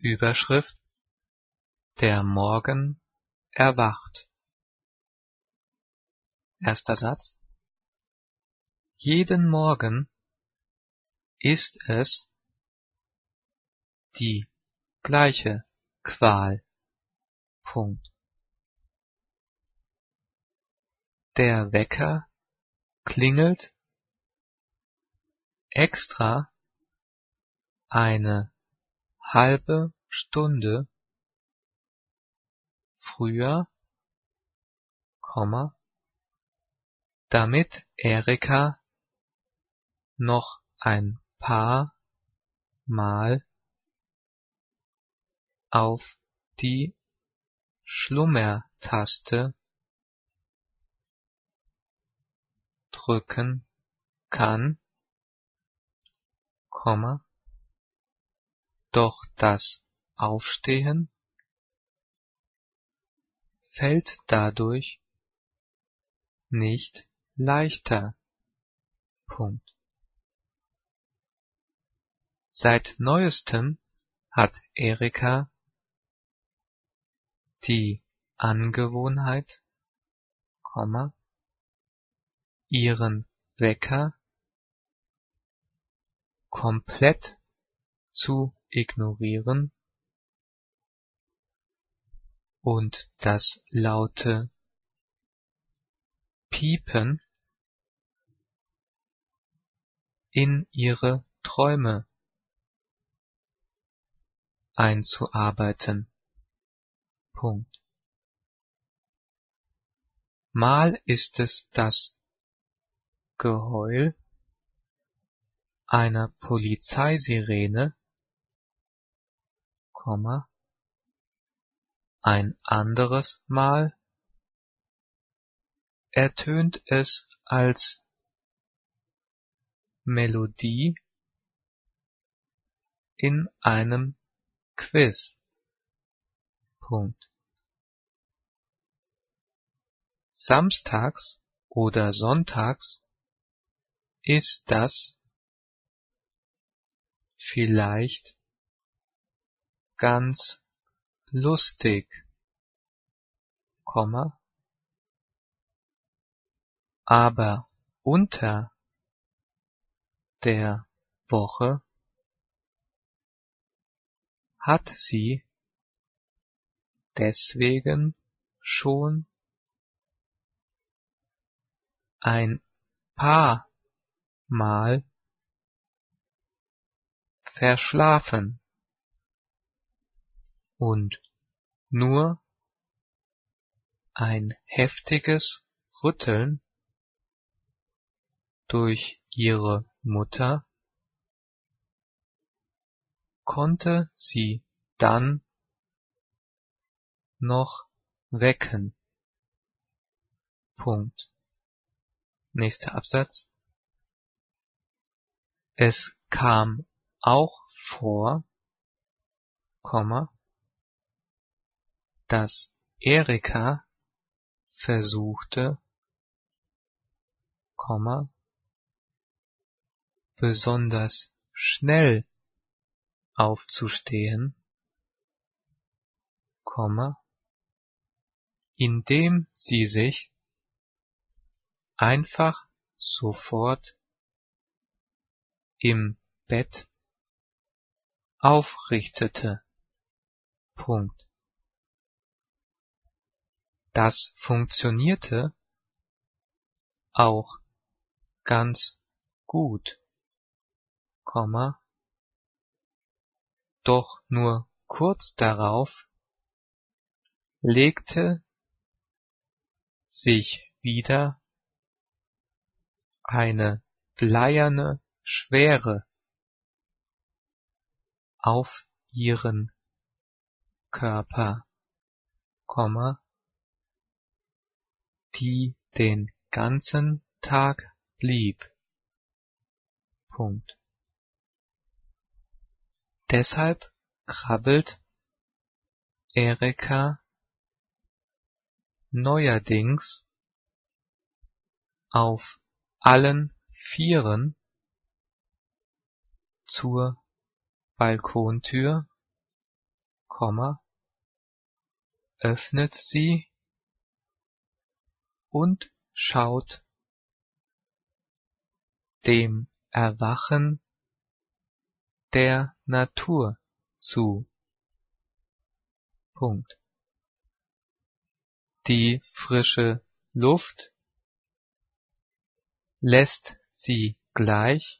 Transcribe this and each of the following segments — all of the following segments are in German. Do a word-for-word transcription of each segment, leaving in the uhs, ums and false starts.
Überschrift: Der Morgen erwacht. Erster Satz: Jeden Morgen ist es die gleiche Qual. Punkt. Der Wecker klingelt extra eine halbe Stunde früher, Komma, damit Erika noch ein paar Mal auf die Schlummertaste drücken kann, Komma, doch das Aufstehen fällt dadurch nicht leichter. Punkt. Seit neuestem hat Erika die Angewohnheit, Komma, ihren Wecker komplett zu ignorieren und das laute Piepen in ihre Träume einzuarbeiten. Punkt. Mal ist es das Geheul einer Polizeisirene, Komma, ein anderes Mal ertönt es als Melodie in einem Quiz. Punkt. Samstags oder sonntags ist das vielleicht ganz lustig, Komma, aber unter der Woche hat sie deswegen schon ein paar Mal verschlafen und nur ein heftiges Rütteln durch ihre Mutter konnte sie dann noch wecken. Punkt. Nächster Absatz. Es kam auch vor, Komma, dass Erika versuchte, Komma, besonders schnell aufzustehen, Komma, indem sie sich einfach sofort im Bett aufrichtete. Punkt. Das funktionierte auch ganz gut, Komma, doch nur kurz darauf legte sich wieder eine bleierne Schwere auf ihren Körper, Komma, die den ganzen Tag blieb. Punkt. Deshalb krabbelt Erika neuerdings auf allen Vieren zur Balkontür, Komma, öffnet sie und schaut dem Erwachen der Natur zu. Punkt. Die frische Luft lässt sie gleich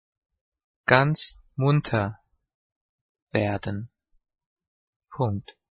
ganz munter werden. Punkt.